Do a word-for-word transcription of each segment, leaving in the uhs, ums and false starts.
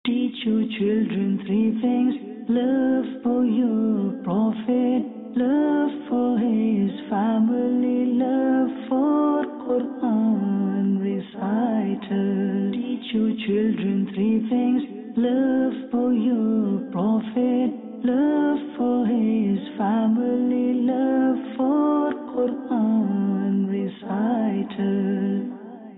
Teach your children three things: love for your Prophet, love for his family, love for Quran recital. Teach your children three things: love for your Prophet, love for his family, love for Quran recital.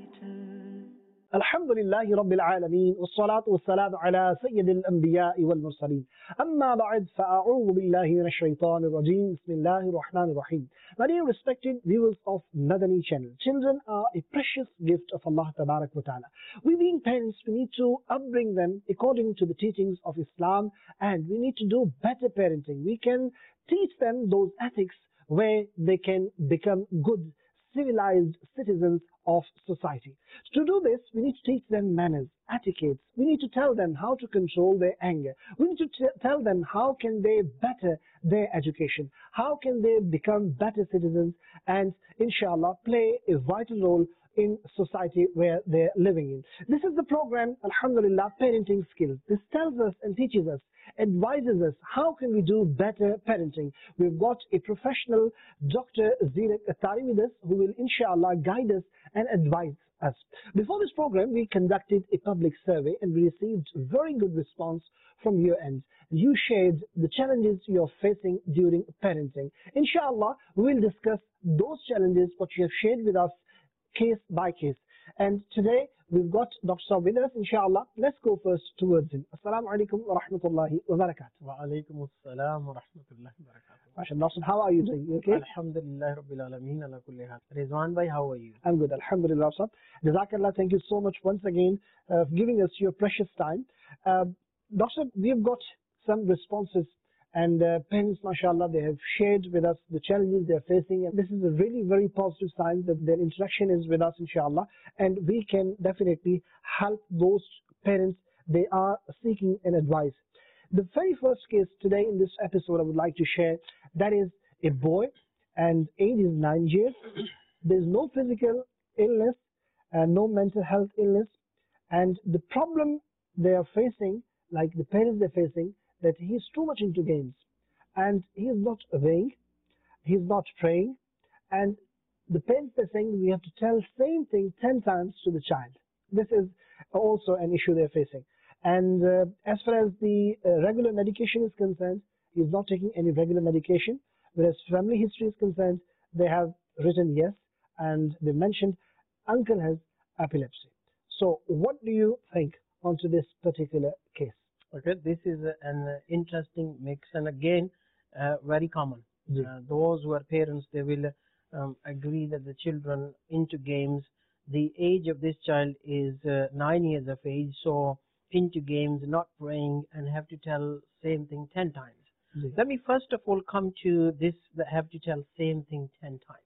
الحمد لله رب العالمين والصلاة والسلام على سيد الأنبياء والمرسلين أما بعد فأعوذ بالله من الشيطان الرجيم بسم الله الرحمن الرحيم. My dear respected viewers of Madani channel, children are a precious gift of Allah Tabarak wa Ta'ala. We being parents, we need to upbring them according to the teachings of Islam, and we need to do better parenting. We can teach them those ethics where they can become good civilized citizens of society. To do this, we need to teach them manners, etiquettes. We need to tell them how to control their anger. We need to t tell them how can they better their education, how can they become better citizens, and inshallah play a vital role in society where they're living in. This is the program, Alhamdulillah, Parenting Skills. This tells us and teaches us, advises us how can we do better parenting. We've got a professional, Doctor Zeenat Attari, with us, who will inshallah guide us and advise us. Before this program, we conducted a public survey and we received very good response from your end. You shared the challenges you're facing during parenting. Inshallah, we will discuss those challenges what you have shared with us case by case. And today we've got Doctor Saab with us, inshallah. Let's go first towards him. Assalamu alaikum wa rahmatullahi wa barakatuh. Wa alaikum assalam wa rahmatullahi wa barakatuh. MashaAllah. Doctor, how are you doing? You okay? Alhamdulillah Rabbil Alameen ala kulli hal. Rizwan bhai, how are you? I'm good, Alhamdulillah. Sir. Jazakallah, thank you so much once again uh, for giving us your precious time. Uh, Doctor, we've got some responses. And uh, parents, mashallah, they have shared with us the challenges they're facing. And this is a really very positive sign that their interaction is with us, inshallah. And we can definitely help those parents they are seeking an advice. The very first case today in this episode I would like to share, that is a boy, and age is nine years. There's no physical illness, uh, no mental health illness. And the problem they are facing, like the parents they're facing, that he's too much into games and he's not obeying, he's not praying, and the parents are saying we have to tell same thing ten times to the child. This is also an issue they're facing. And uh, as far as the uh, regular medication is concerned, he's not taking any regular medication, whereas family history is concerned, they have written yes, and they mentioned uncle has epilepsy. So what do you think onto this particular case? Okay, this is an interesting mix, and again, uh, very common. Uh, those who are parents, they will um, agree that the children into games, the age of this child is uh, nine years of age, so into games, not praying, and have to tell same thing ten times. Yeah. Let me first of all come to this, that have to tell same thing ten times.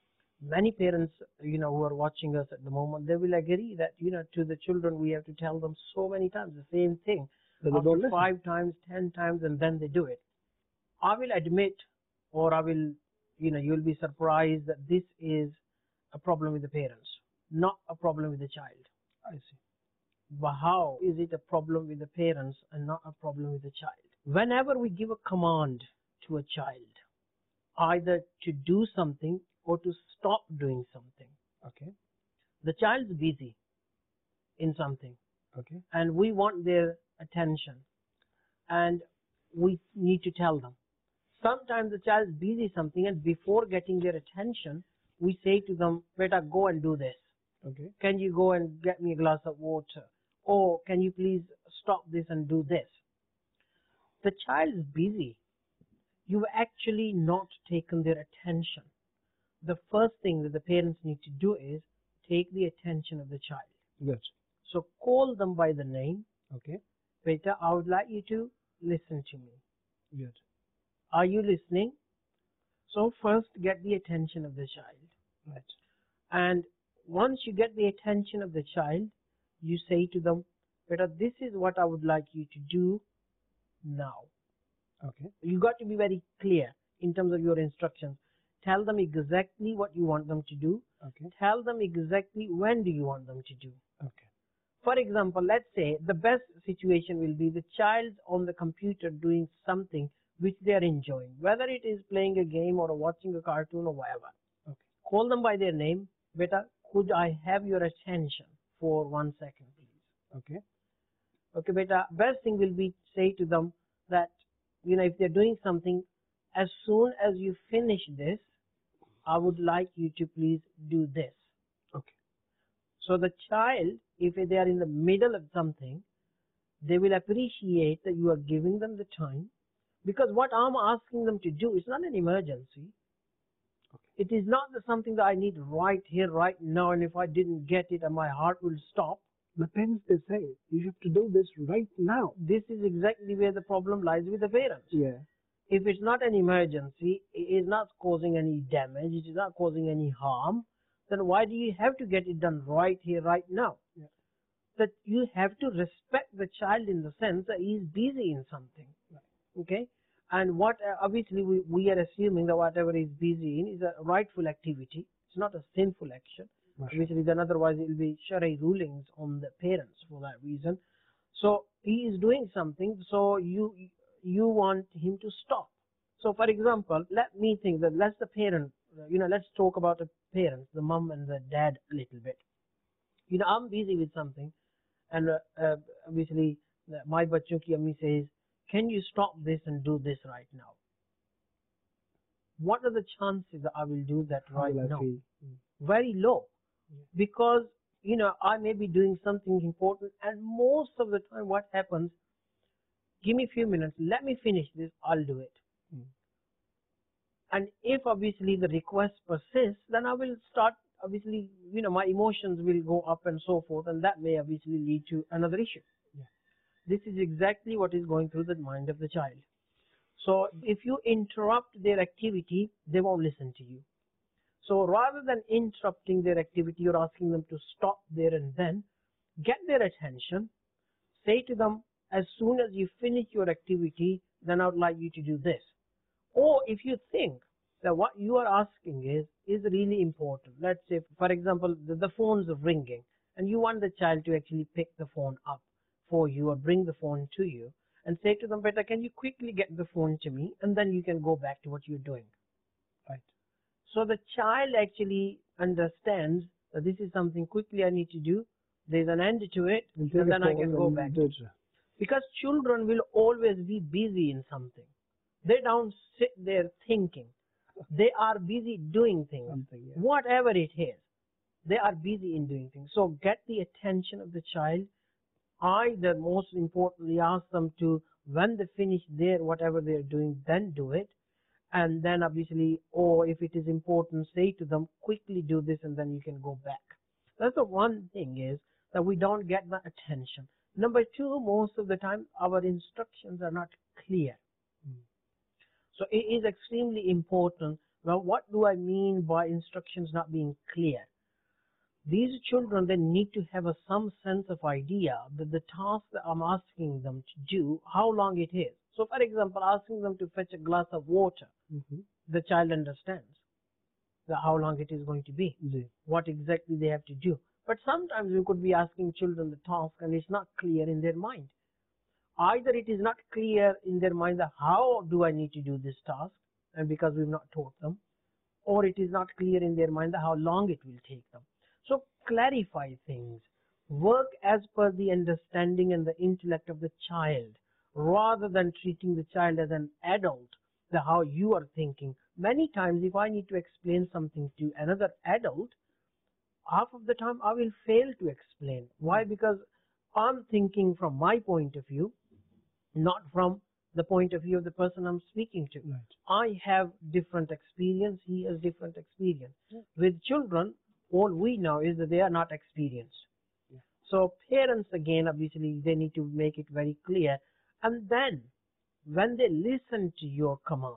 Many parents, you know, who are watching us at the moment, they will agree that, you know, to the children we have to tell them so many times the same thing. After five times, ten times, and then they do it. I will admit, or I will, you know, you'll be surprised that this is a problem with the parents, not a problem with the child. I see. But how is it a problem with the parents and not a problem with the child? Whenever we give a command to a child, either to do something or to stop doing something, Okay. the child's busy in something, Okay. and we want their attention, and we need to tell them. Sometimes the child is busy something, and before getting their attention, we say to them, "Beta, go and do this. Okay. Can you go and get me a glass of water? Or can you please stop this and do this?" The child is busy. You've actually not taken their attention. The first thing that the parents need to do is take the attention of the child. Good. So call them by the name. Okay. Beta, I would like you to listen to me. Good. Are you listening? So first get the attention of the child. Right. And once you get the attention of the child, you say to them, "Beta, this is what I would like you to do now." Okay. You got to be very clear in terms of your instructions. Tell them exactly what you want them to do. Okay. Tell them exactly when do you want them to do. Okay. For example, let's say the best situation will be the child on the computer doing something which they are enjoying, whether it is playing a game or watching a cartoon or whatever. Okay. Call them by their name. Beta, could I have your attention for one second, please? Okay. Okay, beta, best thing will be say to them that, you know, if they're doing something, as soon as you finish this, I would like you to please do this. Okay. So the child, if they are in the middle of something, they will appreciate that you are giving them the time, because what I'm asking them to do is not an emergency. Okay. It is not the something that I need right here, right now, and if I didn't get it, my heart will stop. The parents, they say, you have to do this right now. This is exactly where the problem lies with the parents. Yeah. If it's not an emergency, it is not causing any damage, it is not causing any harm, then why do you have to get it done right here, right now? Yeah. That you have to respect the child in the sense that he is busy in something. Right. Okay? And what uh, obviously we, we are assuming that whatever he's busy in is a rightful activity. It's not a sinful action. Mashallah. Obviously, then otherwise it will be Sharia rulings on the parents for that reason. So he is doing something, so you you want him to stop. So for example, let me think that let's the parent, you know, let's talk about the parents, the mom and the dad a little bit. You know, I'm busy with something, and uh, uh, obviously uh, my bachon ki ammi says, can you stop this and do this right now? What are the chances that I will do that How right will I now? feel? Very low. Yeah. Because, you know, I may be doing something important, and most of the time what happens, give me a few minutes, let me finish this, I'll do it. Mm. And if obviously the request persists, then I will start, obviously, you know, my emotions will go up and so forth, and that may obviously lead to another issue. Yeah. This is exactly what is going through the mind of the child. So if you interrupt their activity, they won't listen to you. So rather than interrupting their activity or asking them to stop there and then, get their attention, say to them, as soon as you finish your activity, then I would like you to do this. Or if you think that what you are asking is, is really important, let's say, for example, the, the phone's ringing, and you want the child to actually pick the phone up for you or bring the phone to you, and say to them, Beta, can you quickly get the phone to me, and then you can go back to what you're doing. Right. So the child actually understands that this is something quickly I need to do, there's an end to it, and then I can go back. Because children will always be busy in something. They don't sit there thinking. They are busy doing things. Something, yeah. Whatever it is, they are busy in doing things. So get the attention of the child. Either, most importantly, ask them to, when they finish their whatever they're doing, then do it. And then obviously, or if it is important, say to them, quickly do this and then you can go back. That's the one thing is that we don't get the attention. Number two, most of the time our instructions are not clear. Mm. So it is extremely important. Now, what do I mean by instructions not being clear? These children, they need to have a, some sense of idea that the task that I'm asking them to do, how long it is. So for example, asking them to fetch a glass of water, Mm-hmm. the child understands that how long it is going to be, Yeah. what exactly they have to do. But sometimes we could be asking children the task and it's not clear in their mind. Either it is not clear in their mind that how do I need to do this task, and because we've not taught them, or it is not clear in their mind that how long it will take them. So clarify things. Work as per the understanding and the intellect of the child, rather than treating the child as an adult, the how you are thinking. Many times if I need to explain something to another adult, half of the time I will fail to explain. Why? Because I'm thinking from my point of view, not from the point of view of the person I'm speaking to. Right. I have different experience, he has different experience. Yeah. With children, all we know is that they are not experienced. Yeah. So parents, again, obviously, they need to make it very clear. And then, when they listen to your commands,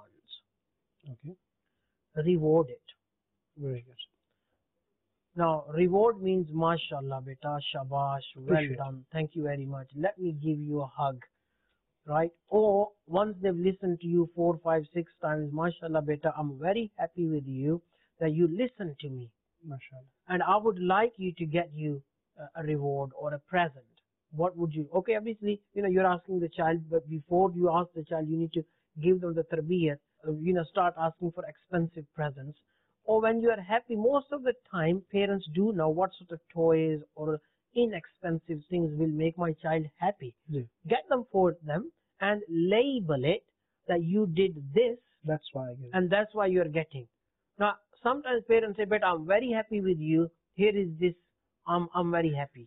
Okay. reward it. Very good. Now, reward means, mashallah, beta, shabash, well Appreciate. done, thank you very much, let me give you a hug, right? Or, once they've listened to you four, five, six times, mashallah, beta, I'm very happy with you that you listen to me. MashaAllah. And I would like you to get you a a reward or a present, what would you? Okay, obviously, you know, you're asking the child, but before you ask the child, you need to give them the tarbiyat. Uh, you know, start asking for expensive presents. Or when you are happy, most of the time, parents do know what sort of toys or inexpensive things will make my child happy. Yeah. Get them for them and label it that you did this, That's why I get it. and that's why you're getting. Now, sometimes parents say, but I'm very happy with you. Here is this. I'm, I'm very happy.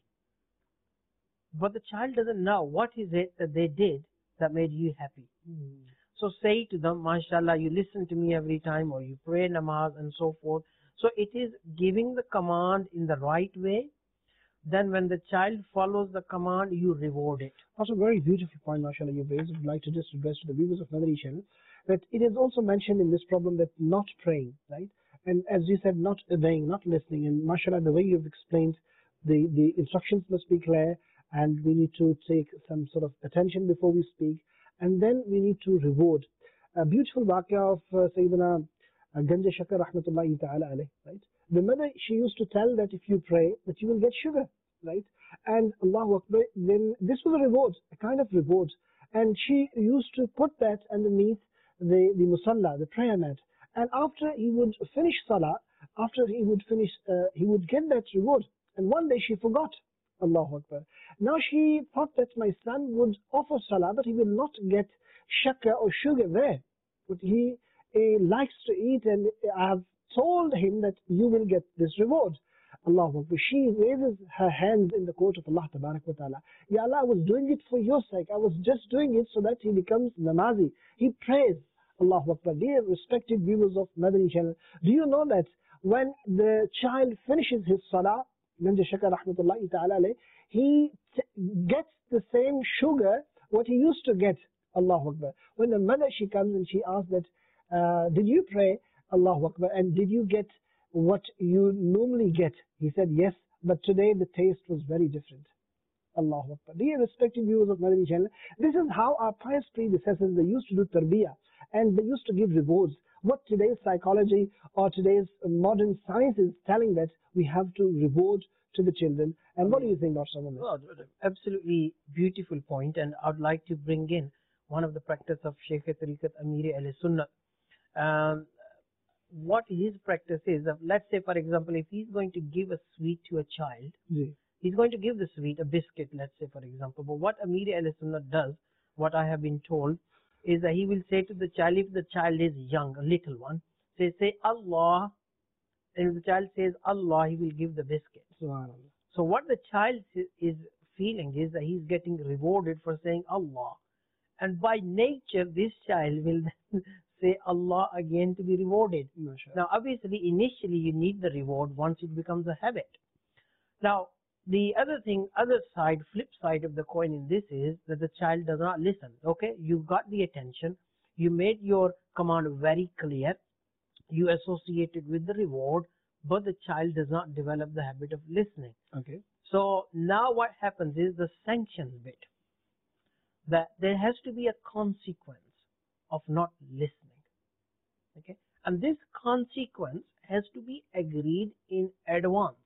But the child doesn't know what is it that they did that made you happy. Mm. So say to them, mashallah, you listen to me every time, or you pray namaz and so forth. So it is giving the command in the right way. Then when the child follows the command, you reward it. That's a very beautiful point, mashallah, you've raised. I'd like to just address to the viewers of Madani channel that it is also mentioned in this problem that not praying, right? And as you said, not obeying, not listening. And mashallah, the way you've explained, the, the instructions must be clear, and we need to take some sort of attention before we speak. And then we need to reward. A beautiful waqia of uh, Sayyidina uh, Ganja Shakar rahmatullahi ta'ala alayh, right? The mother, she used to tell that if you pray, that you will get sugar, right? And Allahu Akbar, then this was a reward, a kind of reward. And she used to put that underneath the, the musalla, the prayer mat. And after he would finish salah, after he would finish, uh, he would get that reward. And one day she forgot. Allahu Akbar. Now she thought that my son would offer salah, but he will not get shakar or sugar there. But he uh, likes to eat, and I have told him that you will get this reward. Allahu Akbar. She raises her hands in the court of Allah Tabarak wa Ta'ala. Ya Allah, I was doing it for your sake. I was just doing it so that he becomes namazi. He prays. Allahu Akbar. Dear respected viewers of Madani channel, do you know that when the child finishes his salah, Ganja Shakar rahmatullahi ta'ala alayh, he gets the same sugar what he used to get. Allahu Akbar. When the mother, she comes and she asks that, uh, did you pray? Allahu Akbar. And did you get what you normally get? He said, yes, but today the taste was very different. Allahu Akbar. Dear respected viewers of Madani channel, this is how our pious predecessors, they used to do tarbiyah, and they used to give rewards. What today's psychology or today's modern science is telling that we have to reward to the children. And what do you think, Doctor Salman? Oh, absolutely beautiful point, and I'd like to bring in one of the practice of Shaykh Tariqat Amir Ahl Sunnah. Um, what his practice is, of, let's say for example, if he's going to give a sweet to a child, Yeah. he's going to give the sweet, a biscuit, let's say for example. But what Amir Ahl Sunnah does, what I have been told, is that he will say to the child, if the child is young, a little one, say, say Allah, and if the child says Allah, he will give the biscuit. Subhanallah. So what the child is feeling is that he's getting rewarded for saying Allah. And by nature, this child will then say Allah again to be rewarded. MashaAllah. Now, obviously, initially you need the reward once it becomes a habit. Now, the other thing, other side, flip side of the coin in this is that the child does not listen. Okay, you got the attention, you made your command very clear, you associated with the reward, but the child does not develop the habit of listening. Okay. So now what happens is the sanctions bit, that there has to be a consequence of not listening. Okay, and this consequence has to be agreed in advance,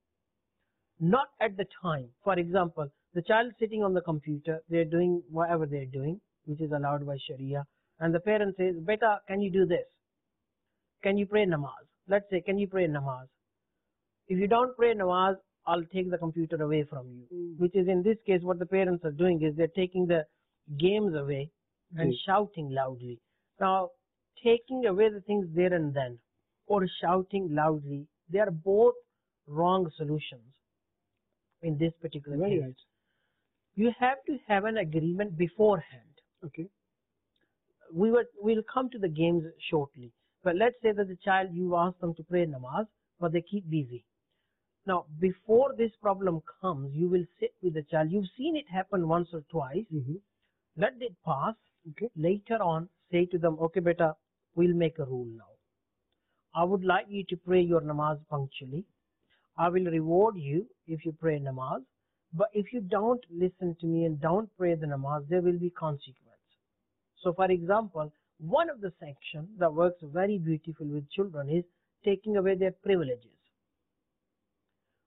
not at the time. For example, the child sitting on the computer, they're doing whatever they're doing, which is allowed by Sharia, and the parent says, beta, can you do this? Can you pray namaz? Let's say, can you pray namaz? If you don't pray namaz, I'll take the computer away from you. Mm. Which is, in this case, what the parents are doing is they're taking the games away and Yes. shouting loudly. Now, taking away the things there and then, or shouting loudly, they are both wrong solutions in this particular Very case. right. You have to have an agreement beforehand. Okay. We will we'll come to the games shortly. But let's say that the child, you ask them to pray namaz, but they keep busy. Now, before this problem comes, you will sit with the child. You've seen it happen once or twice. Mm-hmm. Let it pass. Okay. Later on, say to them, okay, beta, we'll make a rule now. I would like you to pray your namaz punctually. I will reward you if you pray namaz. But if you don't listen to me and don't pray the namaz, there will be consequence. So, for example, one of the sanctions that works very beautiful with children is taking away their privileges.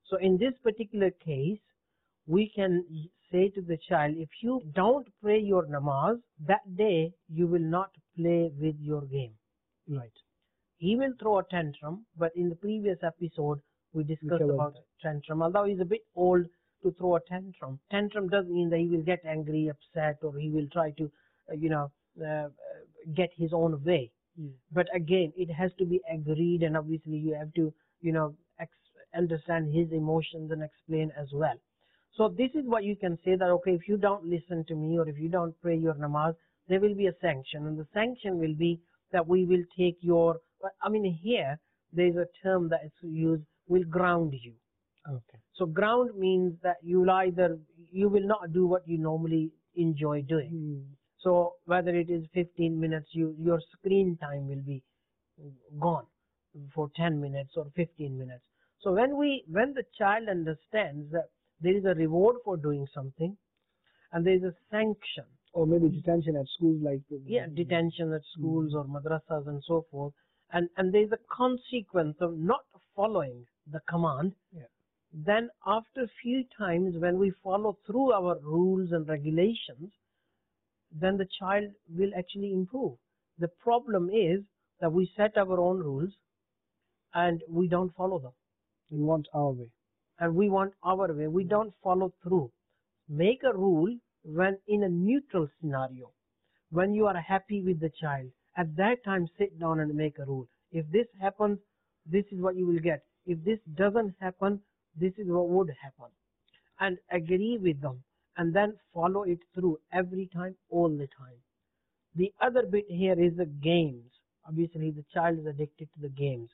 So in this particular case, we can say to the child, if you don't pray your namaz, that day you will not play with your game. Right. He will throw a tantrum, but in the previous episode, we discussed covered about tantrum. Although he's a bit old to throw a tantrum, tantrum doesn't mean that he will get angry, upset, or he will try to, uh, you know, uh, get his own way. Mm. But again, it has to be agreed, and obviously you have to, you know, ex understand his emotions and explain as well. So this is what you can say, that, okay, if you don't listen to me or if you don't pray your namaz, there will be a sanction. And the sanction will be that we will take your, I mean, here there is a term that is used, will ground you. Okay. So ground means that you'll either, you will not do what you normally enjoy doing. Mm. So whether it is fifteen minutes, you, your screen time will be gone for ten minutes or fifteen minutes. So when we, when the child understands that there is a reward for doing something and there is a sanction, or maybe detention at schools, like yeah, detention at schools or madrasas and so forth, and and there is a consequence of not following the command, yeah. then after a few times when we follow through our rules and regulations, then the child will actually improve. The problem is that we set our own rules and we don't follow them. We want our way. And we want our way. We don't follow through. Make a rule when in a neutral scenario, when you are happy with the child. At that time, sit down and make a rule. If this happens, this is what you will get. If this doesn't happen, this is what would happen. And agree with them. And then follow it through every time, all the time. The other bit here is the games. Obviously, the child is addicted to the games.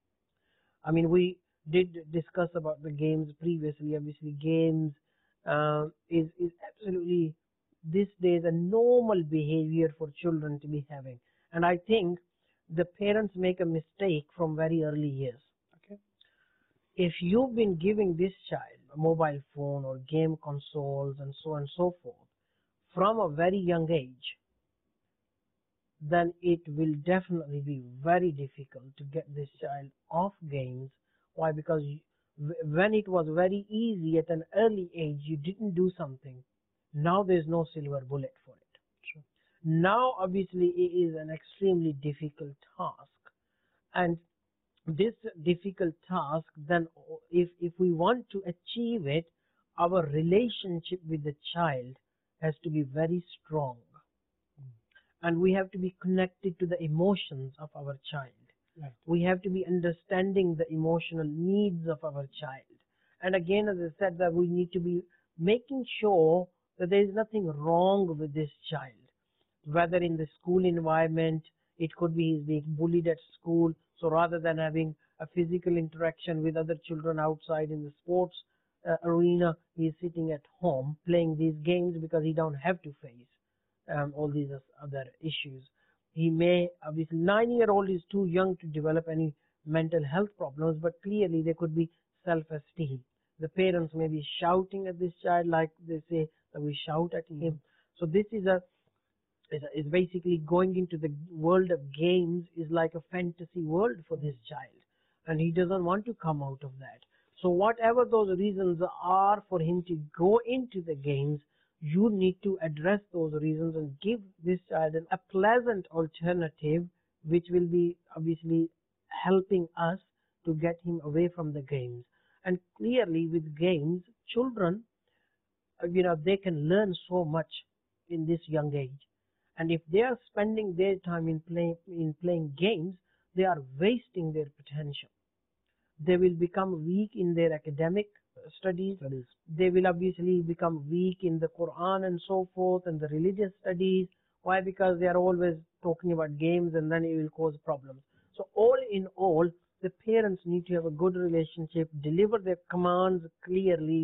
I mean, we did discuss about the games previously. Obviously, games uh, is, is absolutely, these days, a normal behavior for children to be having. And I think the parents make a mistake from very early years. Okay. If you've been giving this child a mobile phone or game consoles and so on and so forth from a very young age, then it will definitely be very difficult to get this child off games. Why? Because you, when it was very easy at an early age, you didn't do something. Now there's no silver bullet for it. Sure. Now, obviously, it is an extremely difficult task. And this difficult task, then if, if we want to achieve it, our relationship with the child has to be very strong. And we have to be connected to the emotions of our child. Right. We have to be understanding the emotional needs of our child. And again, as I said, that we need to be making sure that there is nothing wrong with this child. Whether in the school environment, it could be he's being bullied at school. So rather than having a physical interaction with other children outside in the sports uh, arena, he's sitting at home playing these games because he don't have to face um, all these other issues. He may, obviously, nine-year-old is too young to develop any mental health problems, but clearly there could be self-esteem. The parents may be shouting at this child, like they say that we shout at him. So this is a is, a, is basically going into the world of games is like a fantasy world for this child, and he doesn't want to come out of that. So whatever those reasons are for him to go into the games, you need to address those reasons and give this child a pleasant alternative, which will be obviously helping us to get him away from the games. And clearly with games, children, you know, they can learn so much in this young age. And if they are spending their time in, play, in playing games, they are wasting their potential. They will become weak in their academic studies. studies. They will obviously become weak in the Quran and so forth and the religious studies. Why? Because they are always talking about games, and then it will cause problems. So all in all, the parents need to have a good relationship, deliver their commands clearly,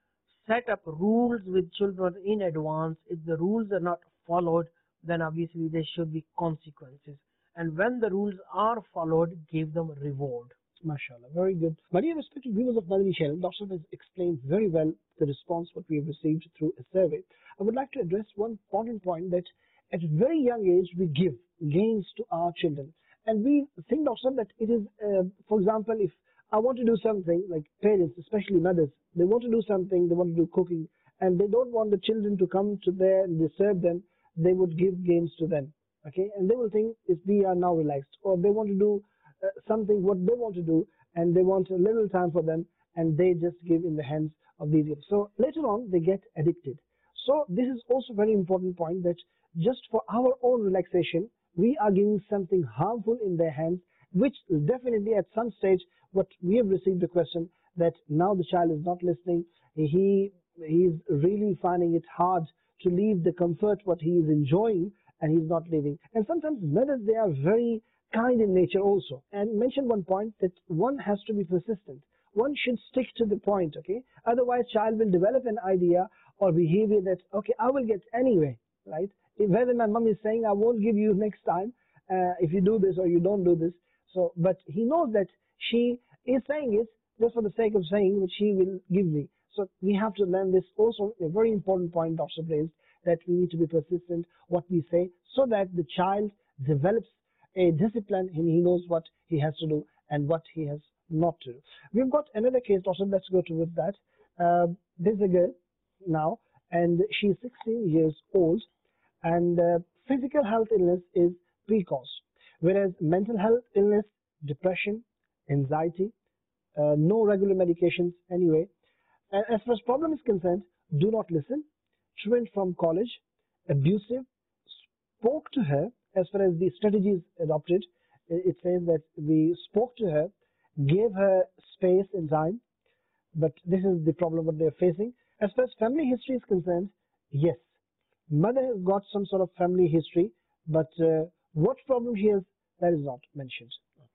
set up rules with children in advance. If the rules are not followed, then obviously there should be consequences. And when the rules are followed, give them reward. MashaAllah, very good. My dear respected viewers of Madani channel, Doctor has explained very well the response what we have received through a survey. I would like to address one important point, that at a very young age we give games to our children. And we think, Doctor, that it is, uh, for example, if I want to do something, like parents, especially mothers, they want to do something, they want to do cooking, and they don't want the children to come to there and disturb them. They would give games to them, okay, and they will think if we are now relaxed, or they want to do uh, something what they want to do, and they want a little time for them, and they just give in the hands of these games. So later on they get addicted. So this is also very important point, that just for our own relaxation we are giving something harmful in their hands, which definitely at some stage, what we have received a question that now the child is not listening, he he is really finding it hard to leave the comfort what he is enjoying, and he's not leaving. And sometimes mothers, they are very kind in nature also, and mention one point, that one has to be persistent. One should stick to the point, okay, otherwise child will develop an idea or behavior that, okay, I will get anyway, right? If whether my mom is saying I won't give you next time uh, if you do this or you don't do this, so but he knows that she is saying it just for the sake of saying which she will give me. So we have to learn this also, a very important point Doctor raised, that we need to be persistent what we say, so that the child develops a discipline and he knows what he has to do and what he has not to do. We've got another case, Doctor Let's go to with that. Uh, there's a girl now, and she's sixteen years old, and uh, physical health illness is pre-cause, whereas mental health illness, depression, anxiety, uh, no regular medications anyway. And as far as problem is concerned, do not listen, truant from college, abusive, spoke to her. As far as the strategies adopted, it says that we spoke to her, gave her space and time, but this is the problem that they're facing. As far as family history is concerned, yes, mother has got some sort of family history, but uh, what problem she has, that is not mentioned.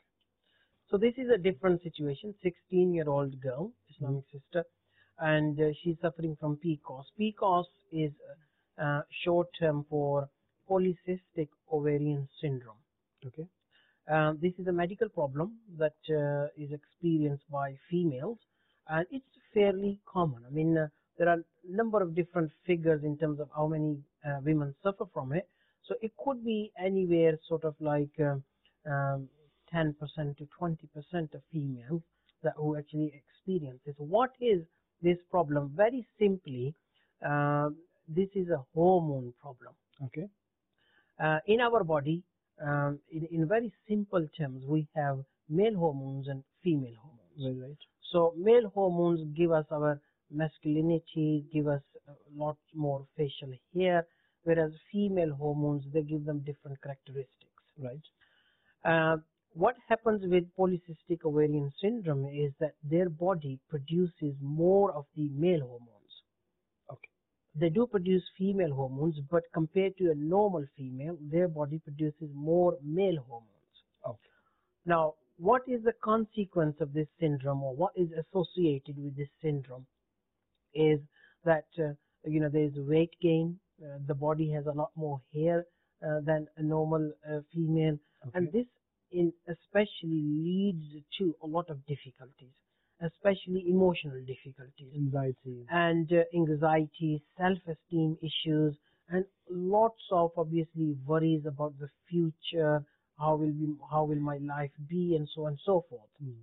So this is a different situation. sixteen year old girl, Islamic mm-hmm. sister, and uh, she's suffering from P C O S. P C O S is uh, short term for polycystic ovarian syndrome. Okay. Uh, this is a medical problem that uh, is experienced by females, and it's fairly common. I mean, uh, there are a number of different figures in terms of how many uh, women suffer from it. So it could be anywhere sort of like uh, um, ten percent to twenty percent of females that who actually experience this. What is this problem? Very simply, uh, this is a hormone problem. Okay. Uh, in our body, um, in, in very simple terms, we have male hormones and female hormones. Right, right. So male hormones give us our masculinity, give us a lot more facial hair, whereas female hormones, they give them different characteristics. Right. Uh, what happens with polycystic ovarian syndrome is that their body produces more of the male hormones. Okay. They do produce female hormones, but compared to a normal female, their body produces more male hormones. Okay. Now, what is the consequence of this syndrome, or what is associated with this syndrome, is that uh, you know there is weight gain. Uh, the body has a lot more hair uh, than a normal uh, female, Okay. and this in especially leads to a lot of difficulties, especially emotional difficulties, Anxiety. and uh, anxiety, self-esteem issues, and lots of obviously worries about the future. How will be, how will my life be, and so on and so forth. Mm.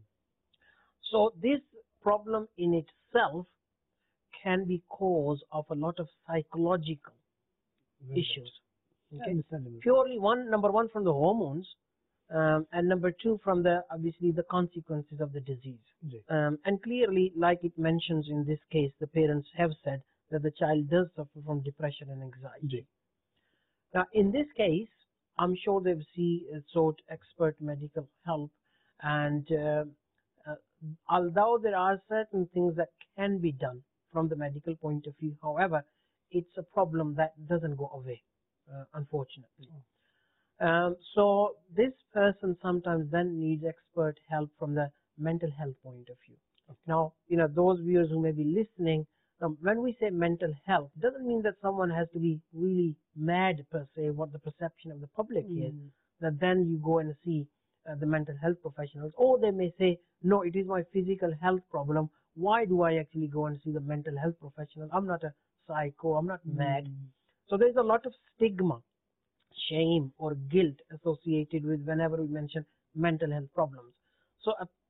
So this problem in itself can be cause of a lot of psychological Very issues. right. Okay? Understandable. Purely one, number one from the hormones, um, and number two from the obviously the consequences of the disease. Right. Um, and clearly, like it mentions in this case, the parents have said that the child does suffer from depression and anxiety. Right. Now, in this case, I'm sure they've see, uh, sought expert medical help, and uh, uh, although there are certain things that can be done from the medical point of view, however, it's a problem that doesn't go away, uh, unfortunately. Oh. Um, so this person sometimes then needs expert help from the mental health point of view. Okay. Now, you know, those viewers who may be listening, Um, when we say mental health, doesn't mean that someone has to be really mad per se, what the perception of the public Mm. is, that then you go and see uh, the mental health professionals. Or they may say, no, it is my physical health problem. Why do I actually go and see the mental health professional? I'm not a psycho, I'm not mad. Mm. So there's a lot of stigma, shame or guilt associated with whenever we mention mental health problems. So a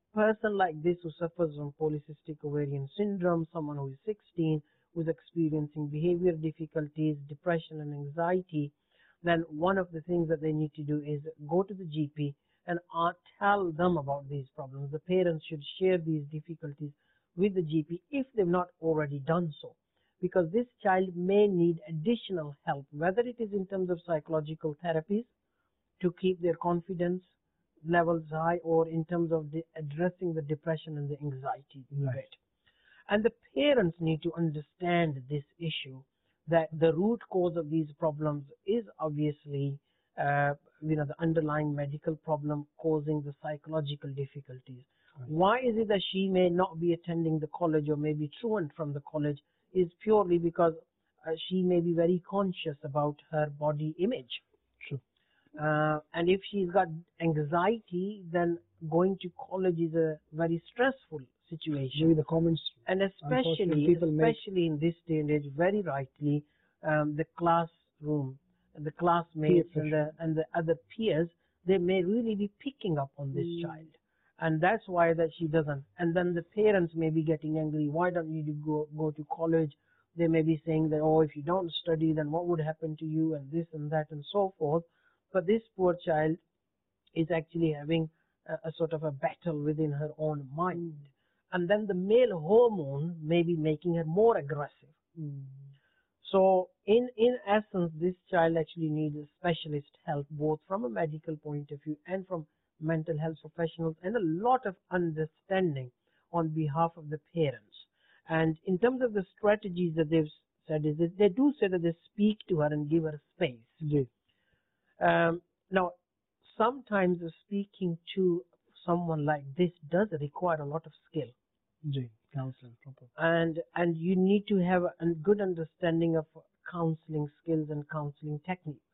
person like this who suffers from polycystic ovarian syndrome, someone who is sixteen, who is experiencing behavior difficulties, depression and anxiety, then one of the things that they need to do is go to the G P and uh, tell them about these problems. The parents should share these difficulties with the G P if they've not already done so, because this child may need additional help, whether it is in terms of psychological therapies to keep their confidence levels high, or in terms of the addressing the depression and the anxiety Right. bit. And the parents need to understand this issue, that the root cause of these problems is obviously uh, you know, the underlying medical problem causing the psychological difficulties. Right. Why is it that she may not be attending the college or may be truant from the college is purely because uh, she may be very conscious about her body image. True. Uh, and if she's got anxiety, then going to college is a very stressful situation. Maybe the comments, And unfortunately, especially, people make- especially in this day and age, very rightly, um, the classroom, and the classmates, Peer and the and the other peers, they may really be picking up on this Mm. child, and that's why that she doesn't. And then the parents may be getting angry. Why don't you go go to college? They may be saying that, oh, if you don't study, then what would happen to you, and this and that and so forth. But this poor child is actually having a, a sort of a battle within her own mind. And then the male hormone may be making her more aggressive. Mm. So in, in essence, this child actually needs a specialist help, both from a medical point of view and from mental health professionals, and a lot of understanding on behalf of the parents. And in terms of the strategies that they've said, is that they do say that they speak to her and give her space. Ji. Um, now, sometimes speaking to someone like this does require a lot of skill. Ji. Counseling, proper. and and you need to have a good understanding of counseling skills and counseling techniques.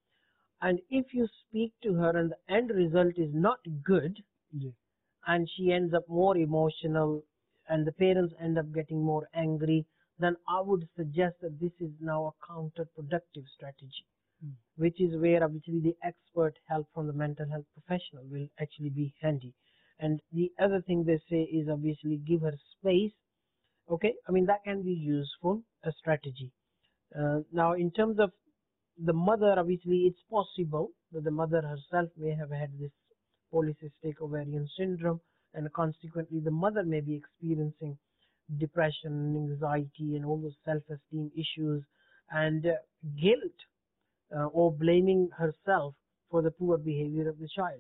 And if you speak to her and the end result is not good, Ji. and she ends up more emotional and the parents end up getting more angry, then I would suggest that this is now a counterproductive strategy, Mm. which is where obviously the expert help from the mental health professional will actually be handy. And the other thing they say is obviously give her space. Okay, I mean, that can be useful, a strategy. Uh, now, in terms of the mother, obviously, it's possible that the mother herself may have had this polycystic ovarian syndrome, and consequently, the mother may be experiencing depression, anxiety, and all those self-esteem issues, and uh, guilt, uh, or blaming herself for the poor behavior of the child.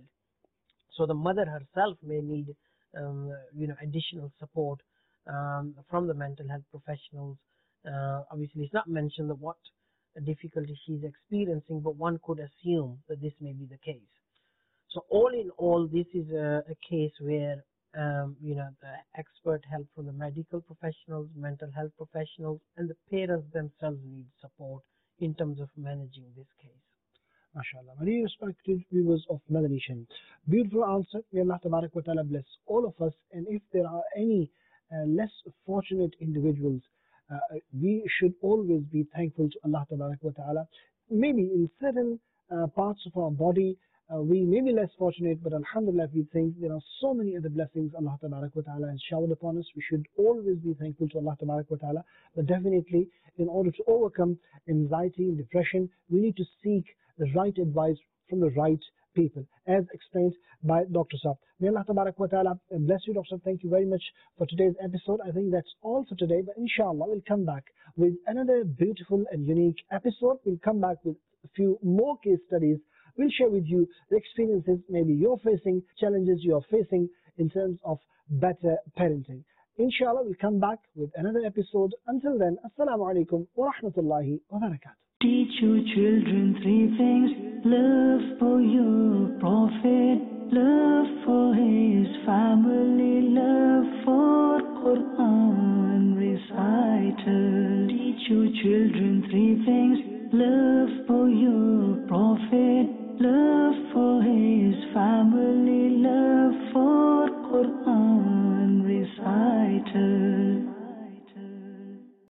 So the mother herself may need, um, you know, additional support um, from the mental health professionals. Uh, obviously, it's not mentioned that what difficulty she's experiencing, but one could assume that this may be the case. So all in all, this is a, a case where, um, you know, the expert help from the medical professionals, mental health professionals, and the parents themselves need support in terms of managing this case. MashaAllah. Many respected viewers of Madani Channel. Beautiful answer. May Allah Tabarak wa Ta'ala bless all of us. And if there are any uh, less fortunate individuals, uh, we should always be thankful to Allah Tabarak wa Ta'ala. Maybe in certain uh, parts of our body, uh, we may be less fortunate, but Alhamdulillah, we think there are so many other blessings Allah Tabarak wa Ta'ala has showered upon us. We should always be thankful to Allah Tabarak wa Ta'ala. But definitely, in order to overcome anxiety and depression, we need to seek the right advice from the right people, as explained by Doctor Saab. May Allah Tabarak wa Ta'ala bless you, Doctor Saab. Thank you very much for today's episode. I think that's all for today, but inshallah we'll come back with another beautiful and unique episode. We'll come back with a few more case studies. We'll share with you the experiences maybe you're facing, challenges you're facing in terms of better parenting. Inshallah, we'll come back with another episode. Until then, Assalamu alaikum wa rahmatullahi wa barakatuh. Teach your children three things: love for your prophet, love for his family, love for Quran recital. Teach your children three things: love for your prophet, love for his family, love for Quran